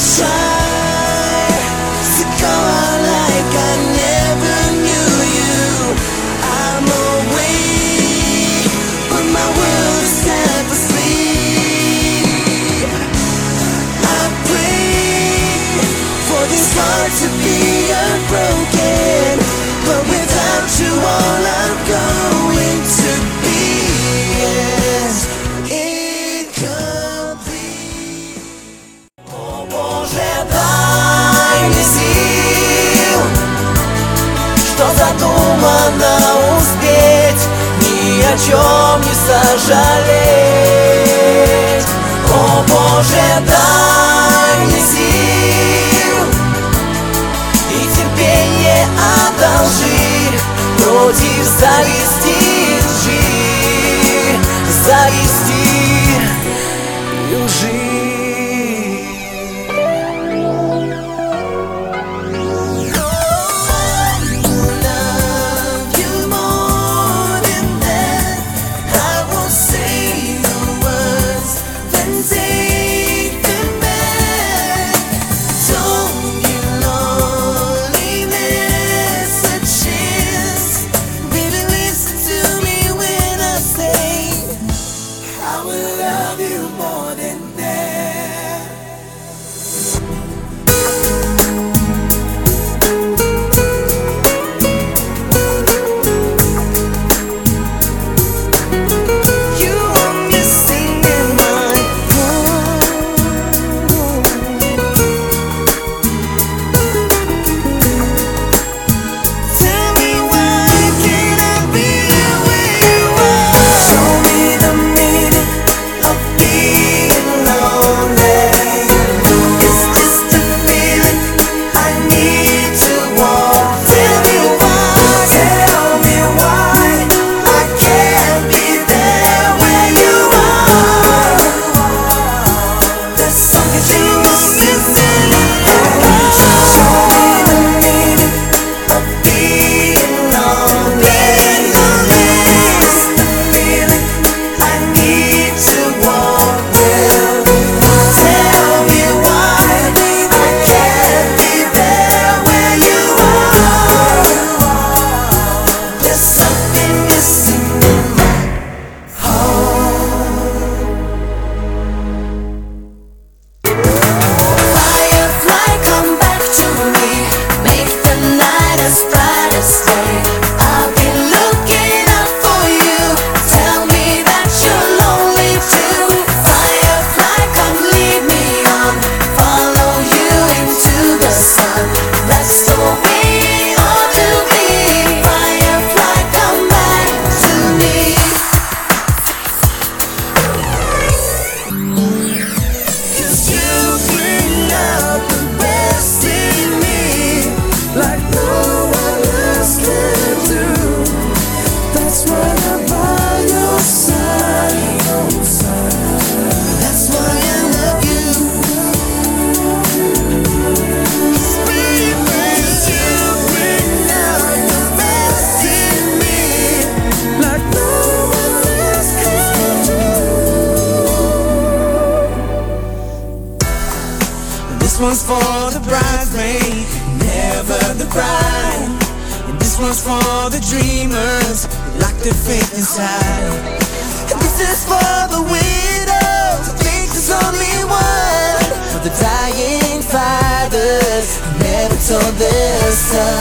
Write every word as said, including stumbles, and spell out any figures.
try to go on like I never knew you. I'm awake, but my world is half asleep. I pray for this heart to be unbroken, but without you all I'm going to be is incomplete. О Боже, дай мне сил, что задумано успеть, ни о чем не сожалеть. О Боже, дай мне сил и терпение одолжи против зависти, лжи, зависти и лжи. This one's for the bridesmaid, never the bride. And this one's for the dreamers who lock their faith inside. And this is for the widows who think there's only one. For the dying fathers who never told their sons.